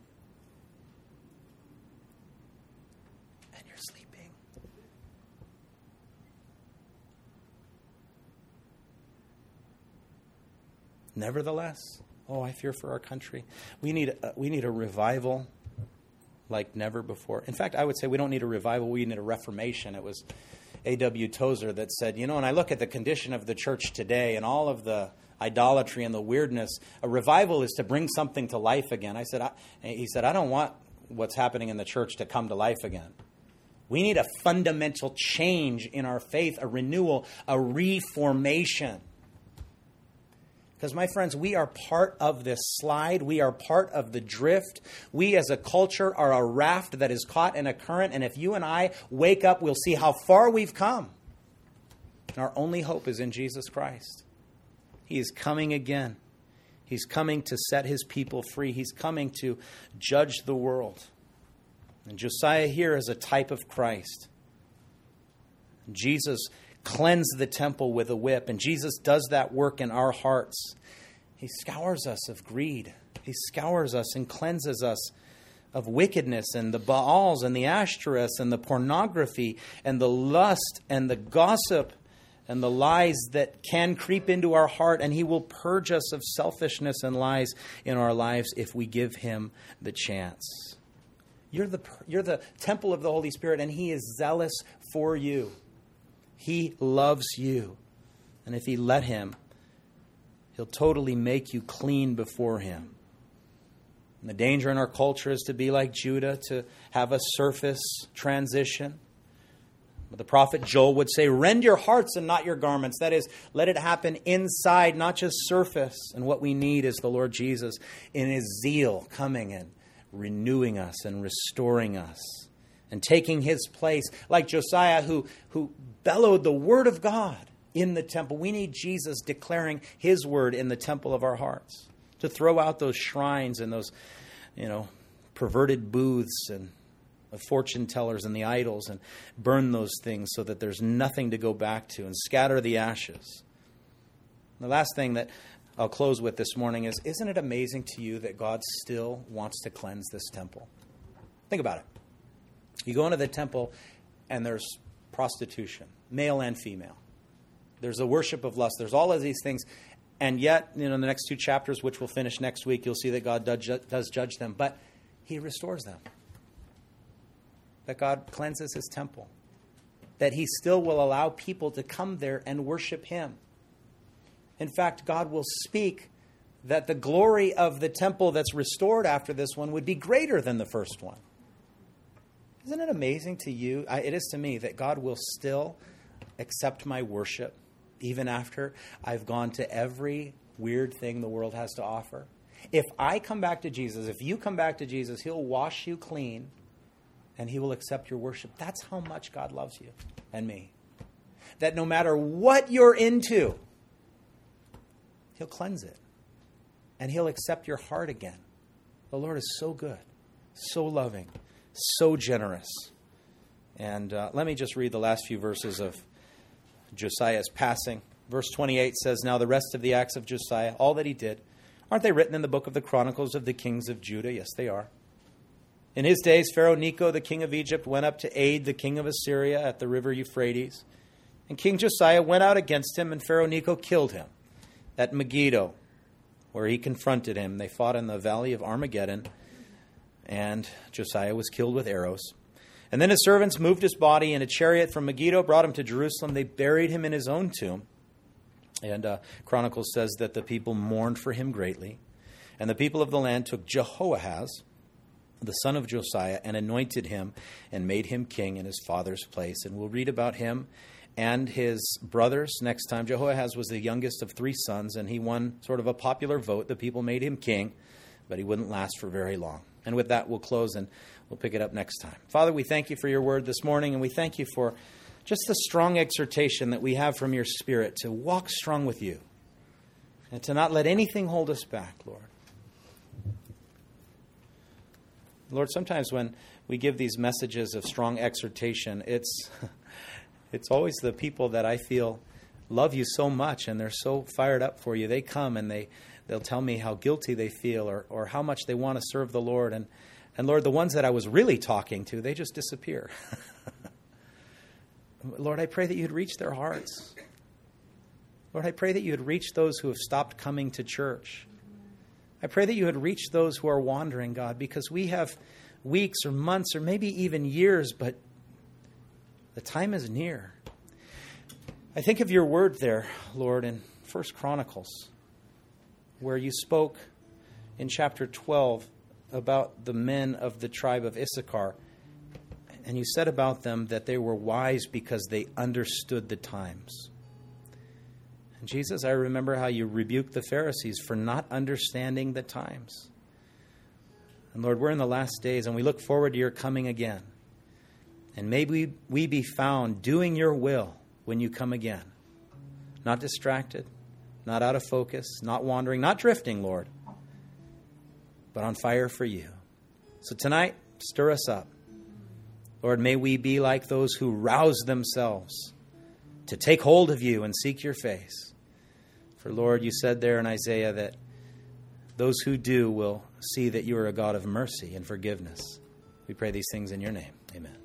Speaker 1: Nevertheless, oh, I fear for our country. We need a, we need a revival like never before. In fact, I would say we don't need a revival. We need a reformation. It was A W Tozer that said, you know, when I look at the condition of the church today and all of the idolatry and the weirdness, a revival is to bring something to life again. I said, I, he said, I don't want what's happening in the church to come to life again. We need a fundamental change in our faith, a renewal, a reformation. Because, my friends, we are part of this slide. We are part of the drift. We as a culture are a raft that is caught in a current. And if you and I wake up, we'll see how far we've come. And our only hope is in Jesus Christ. He is coming again. He's coming to set his people free. He's coming to judge the world. And Josiah here is a type of Christ. Jesus cleanse the temple with a whip. And Jesus does that work in our hearts. He scours us of greed. He scours us and cleanses us of wickedness and the Baals and the Ashtoreths and the pornography and the lust and the gossip and the lies that can creep into our heart. And he will purge us of selfishness and lies in our lives if we give him the chance. You're the, you're the temple of the Holy Spirit, and he is zealous for you. He loves you. And if he let him, he'll totally make you clean before him. And the danger in our culture is to be like Judah, to have a surface transition. The prophet Joel would say, rend your hearts and not your garments. That is, let it happen inside, not just surface. And what we need is the Lord Jesus in his zeal coming and renewing us and restoring us and taking his place. Like Josiah who, who bellowed the word of God in the temple. We need Jesus declaring his word in the temple of our hearts to throw out those shrines and those, you know, perverted booths and of fortune tellers and the idols and burn those things so that there's nothing to go back to and scatter the ashes. The last thing that I'll close with this morning is, isn't it amazing to you that God still wants to cleanse this temple? Think about it. You go into the temple and there's prostitution, male and female. There's a worship of lust. There's all of these things. And yet, you know, in the next two chapters, which we'll finish next week, you'll see that God does judge them. But he restores them. That God cleanses his temple. That he still will allow people to come there and worship him. In fact, God will speak that the glory of the temple that's restored after this one would be greater than the first one. Isn't it amazing to you? I, it is to me that God will still accept my worship even after I've gone to every weird thing the world has to offer. If I come back to Jesus, if you come back to Jesus, he'll wash you clean. And he will accept your worship. That's how much God loves you and me. That no matter what you're into, he'll cleanse it. And he'll accept your heart again. The Lord is so good, so loving, so generous. And uh, let me just read the last few verses of Josiah's passing. Verse twenty-eight says, now the rest of the acts of Josiah, all that he did, aren't they written in the book of the Chronicles of the kings of Judah? Yes, they are. In his days, Pharaoh Necho, the king of Egypt, went up to aid the king of Assyria at the river Euphrates. And King Josiah went out against him, and Pharaoh Necho killed him at Megiddo, where he confronted him. They fought in the valley of Armageddon, and Josiah was killed with arrows. And then his servants moved his body in a chariot from Megiddo, brought him to Jerusalem. They buried him in his own tomb. And uh, Chronicles says that the people mourned for him greatly. And the people of the land took Jehoahaz, the son of Josiah, and anointed him and made him king in his father's place. And we'll read about him and his brothers next time. Jehoahaz was the youngest of three sons, and he won sort of a popular vote. The people made him king, but he wouldn't last for very long. And with that, we'll close and we'll pick it up next time. Father, we thank you for your word this morning, and we thank you for just the strong exhortation that we have from your Spirit to walk strong with you and to not let anything hold us back, Lord. Lord, sometimes when we give these messages of strong exhortation, it's it's always the people that I feel love you so much and they're so fired up for you. They come and they, they'll tell me how guilty they feel or, or how much they want to serve the Lord. And, and Lord, the ones that I was really talking to, they just disappear. Lord, I pray that you'd reach their hearts. Lord, I pray that you'd reach those who have stopped coming to church. I pray that you would reach those who are wandering, God, because we have weeks or months or maybe even years, but the time is near. I think of your word there, Lord, in First Chronicles, where you spoke in chapter twelve about the men of the tribe of Issachar. And you said about them that they were wise because they understood the times. And Jesus, I remember how you rebuked the Pharisees for not understanding the times. And Lord, we're in the last days and we look forward to your coming again. And maybe we be found doing your will when you come again. Not distracted, not out of focus, not wandering, not drifting, Lord, but on fire for you. So tonight, stir us up. Lord, may we be like those who rouse themselves to take hold of you and seek your face. For Lord, you said there in Isaiah that those who do will see that you are a God of mercy and forgiveness. We pray these things in your name. Amen.